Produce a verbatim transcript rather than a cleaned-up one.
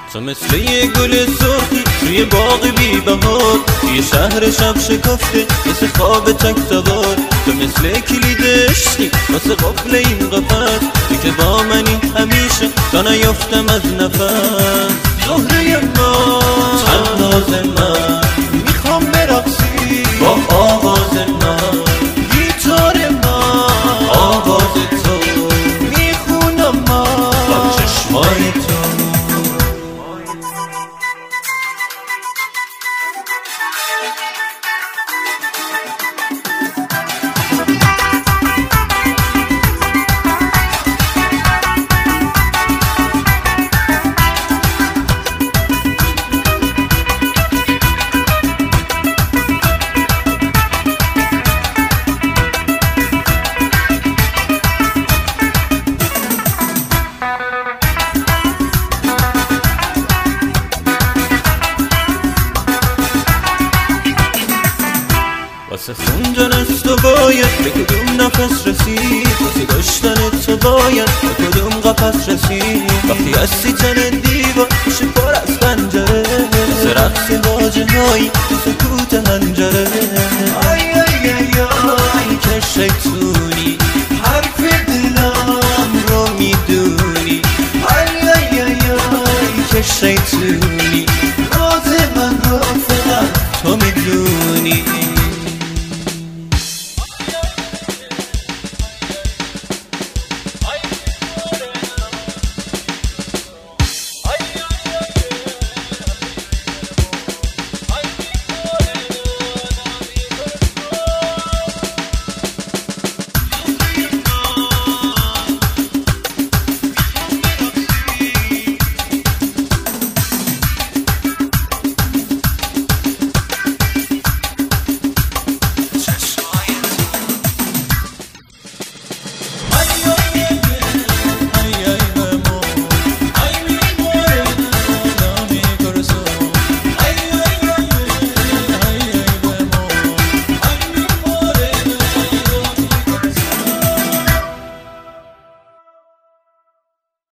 تو مثل یه گل سرخی توی باغ بی بهار، توی شهر شب شکفته مثل خواب تک سوار. تو مثل کلید عشقی واسه قفل این قفس، تو که با منی همیشه تا نیفتم از نفس. زهره من، تناز من، میخوام برقصی با آواز من. گیتار من، آواز تو، میخونم من با چشمای تو. واسه خوندن از تو باید به کدوم نفس رسید، واسه داشتن تو باید به کدوم قفس رسید. وقتی هستی تن دیوار میشه پر از پنجره، واسه رقص باجه هایی تو سکوت هنجره. آی آی آی آی که شیطونی حرف دلم رو میدونی. آی آی آی آی که شیطونی